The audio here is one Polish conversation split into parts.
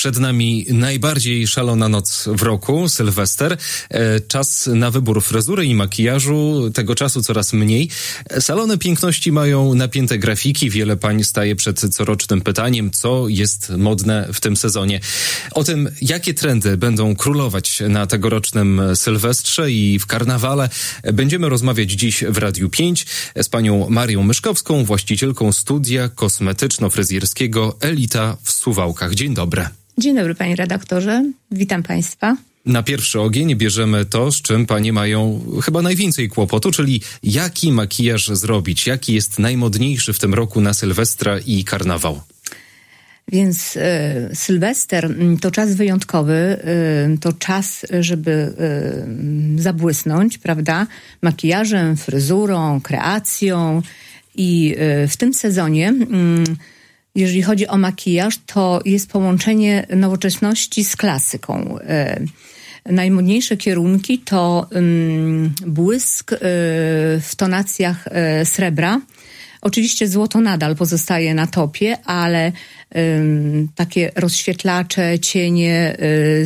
Przed nami najbardziej szalona noc w roku, Sylwester. Czas na wybór fryzury i makijażu. Tego czasu coraz mniej. Salony piękności mają napięte grafiki. Wiele pań staje przed corocznym pytaniem, co jest modne w tym sezonie. O tym, jakie trendy będą królować na tegorocznym Sylwestrze i w karnawale, będziemy rozmawiać dziś w Radiu 5 z panią Marią Myszkowską, właścicielką studia kosmetyczno-fryzjerskiego Elita w Suwałkach. Dzień dobry. Dzień dobry, panie redaktorze. Witam państwa. Na pierwszy ogień bierzemy to, z czym panie mają chyba najwięcej kłopotu, czyli jaki makijaż zrobić, jaki jest najmodniejszy w tym roku na Sylwestra i karnawał. Więc Sylwester to czas wyjątkowy, to czas, żeby zabłysnąć, prawda, makijażem, fryzurą, kreacją i w tym sezonie, jeżeli chodzi o makijaż, to jest połączenie nowoczesności z klasyką. Najmodniejsze kierunki to błysk w tonacjach srebra. Oczywiście złoto nadal pozostaje na topie, takie rozświetlacze, cienie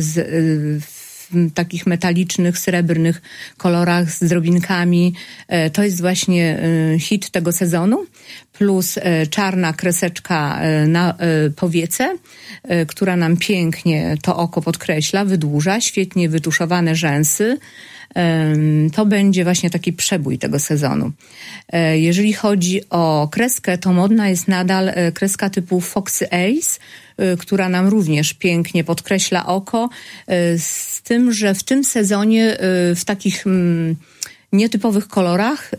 w takich metalicznych, srebrnych kolorach z drobinkami. To jest właśnie hit tego sezonu. Plus czarna kreseczka na powiece, która nam pięknie to oko podkreśla, wydłuża, świetnie wytuszowane rzęsy. To będzie właśnie taki przebój tego sezonu. Jeżeli chodzi o kreskę, to modna jest nadal kreska typu Foxy Ace, która nam również pięknie podkreśla oko, z tym, że w tym sezonie w takich nietypowych kolorach,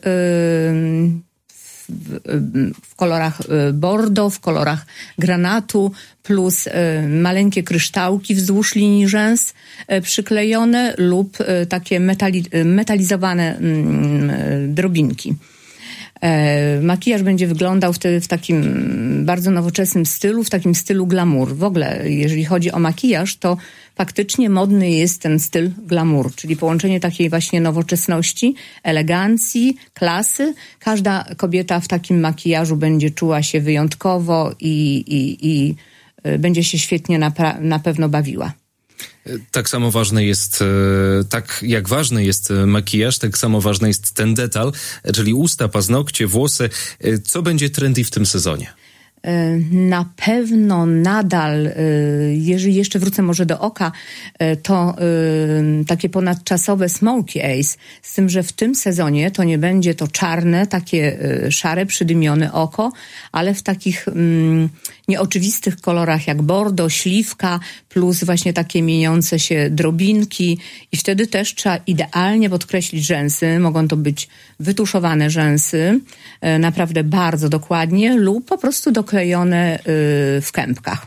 w kolorach bordeaux, w kolorach granatu, plus maleńkie kryształki wzdłuż linii rzęs przyklejone lub takie metalizowane drobinki. Makijaż będzie wyglądał wtedy w takim bardzo nowoczesnym stylu, w takim stylu glamour. W ogóle, jeżeli chodzi o makijaż, to faktycznie modny jest ten styl glamour, czyli połączenie takiej właśnie nowoczesności, elegancji, klasy. Każda kobieta w takim makijażu będzie czuła się wyjątkowo i będzie się świetnie na pewno bawiła. Tak samo ważny jest, tak jak ważny jest makijaż, tak samo ważny jest ten detal, czyli usta, paznokcie, włosy. Co będzie trendy w tym sezonie? Na pewno nadal, jeżeli jeszcze wrócę może do oka, to takie ponadczasowe smoky eyes, z tym, że w tym sezonie to nie będzie to czarne, takie szare, przydymione oko, ale w takich nieoczywistych kolorach jak bordeaux, śliwka, plus właśnie takie mieniące się drobinki i wtedy też trzeba idealnie podkreślić rzęsy. Mogą to być wytuszowane rzęsy, naprawdę bardzo dokładnie, lub po prostu doklejone w kępkach.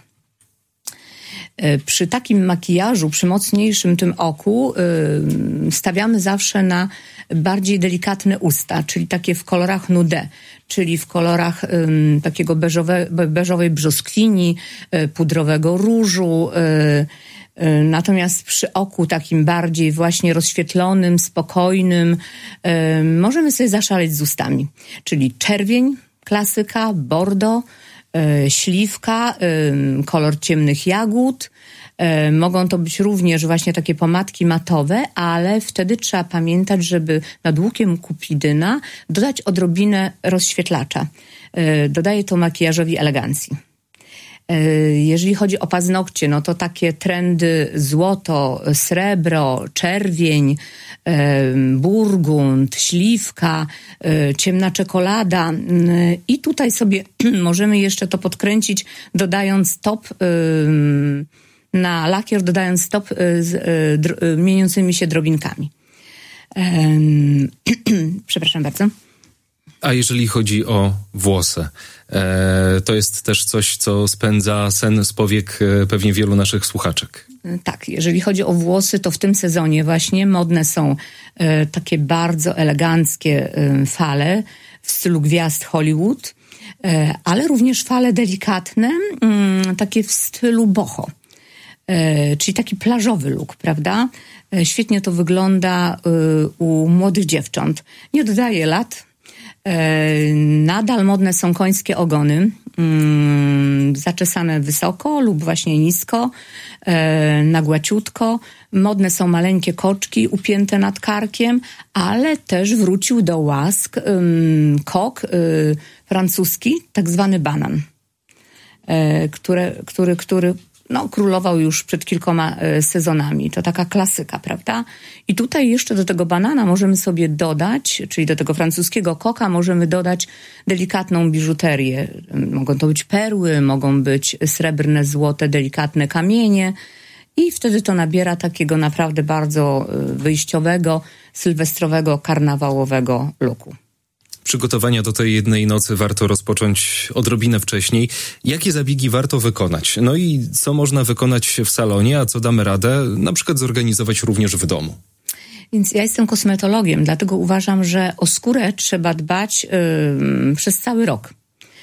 Przy takim makijażu, przy mocniejszym tym oku stawiamy zawsze na bardziej delikatne usta, czyli takie w kolorach nude, czyli w kolorach takiego beżowej brzoskwini, pudrowego różu. Natomiast przy oku takim bardziej właśnie rozświetlonym, spokojnym możemy sobie zaszaleć z ustami, czyli czerwień, klasyka, bordeaux, śliwka, kolor ciemnych jagód. Mogą to być również właśnie takie pomadki matowe, ale wtedy trzeba pamiętać, żeby nad łukiem kupidyna dodać odrobinę rozświetlacza. Dodaje to makijażowi elegancji. Jeżeli chodzi o paznokcie, no to takie trendy złoto, srebro, czerwień, burgund, śliwka, ciemna czekolada i tutaj sobie możemy jeszcze to podkręcić, dodając top na lakier, dodając top z mieniącymi się drobinkami. Przepraszam bardzo. A jeżeli chodzi o włosy, to jest też coś, co spędza sen z powiek pewnie wielu naszych słuchaczek. Tak, jeżeli chodzi o włosy, to w tym sezonie właśnie modne są takie bardzo eleganckie fale w stylu gwiazd Hollywood, ale również fale delikatne, takie w stylu boho, czyli taki plażowy look, prawda? Świetnie to wygląda u młodych dziewcząt. Nie dodaje lat, Nadal modne są końskie ogony, zaczesane wysoko lub właśnie nisko, na głaciutko. Modne są maleńkie koczki upięte nad karkiem, ale też wrócił do łask kok francuski, tak zwany banan, który królował już przed kilkoma sezonami. To taka klasyka, prawda? I tutaj jeszcze do tego banana możemy sobie dodać, czyli do tego francuskiego koka możemy dodać delikatną biżuterię. Mogą to być perły, mogą być srebrne, złote, delikatne kamienie. I wtedy to nabiera takiego naprawdę bardzo wyjściowego, sylwestrowego, karnawałowego looku. Przygotowania do tej jednej nocy warto rozpocząć odrobinę wcześniej. Jakie zabiegi warto wykonać? No i co można wykonać w salonie, a co damy radę na przykład zorganizować również w domu? Więc ja jestem kosmetologiem, dlatego uważam, że o skórę trzeba dbać przez cały rok.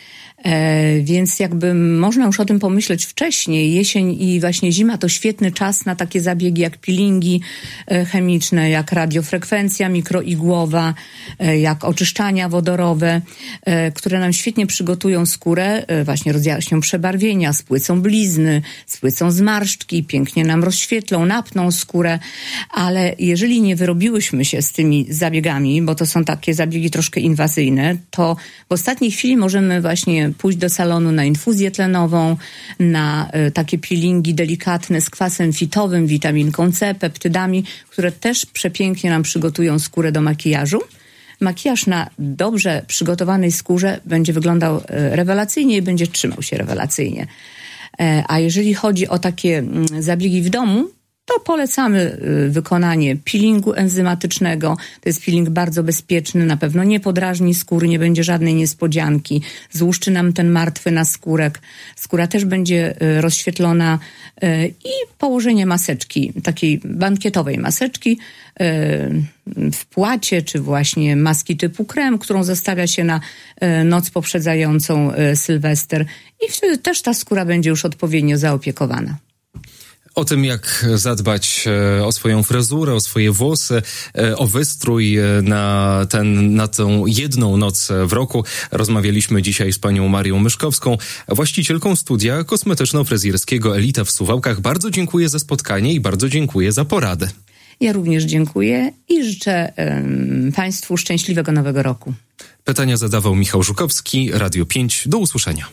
Więc jakby można już o tym pomyśleć wcześniej. Jesień i właśnie zima to świetny czas na takie zabiegi jak peelingi chemiczne, jak radiofrekwencja mikroigłowa, jak oczyszczania wodorowe, które nam świetnie przygotują skórę, właśnie rozjaśnią przebarwienia, spłycą blizny, spłycą zmarszczki, pięknie nam rozświetlą, napną skórę, ale jeżeli nie wyrobiłyśmy się z tymi zabiegami, bo to są takie zabiegi troszkę inwazyjne, to w ostatniej chwili możemy właśnie pójść do salonu na infuzję tlenową, na takie peelingi delikatne z kwasem fitowym, witaminką C, peptydami, które też przepięknie nam przygotują skórę do makijażu. Makijaż na dobrze przygotowanej skórze będzie wyglądał rewelacyjnie i będzie trzymał się rewelacyjnie. A jeżeli chodzi o takie zabiegi w domu, to polecamy wykonanie peelingu enzymatycznego. To jest peeling bardzo bezpieczny, na pewno nie podrażni skóry, nie będzie żadnej niespodzianki. Złuszczy nam ten martwy naskórek. Skóra też będzie rozświetlona i położenie maseczki, takiej bankietowej maseczki w płacie, czy właśnie maski typu krem, którą zostawia się na noc poprzedzającą Sylwester i wtedy też ta skóra będzie już odpowiednio zaopiekowana. O tym, jak zadbać o swoją fryzurę, o swoje włosy, o wystrój na tę jedną noc w roku rozmawialiśmy dzisiaj z panią Marią Myszkowską, właścicielką studia kosmetyczno-fryzjerskiego Elita w Suwałkach. Bardzo dziękuję za spotkanie i bardzo dziękuję za poradę. Ja również dziękuję i życzę państwu szczęśliwego nowego roku. Pytania zadawał Michał Żukowski, Radio 5. Do usłyszenia.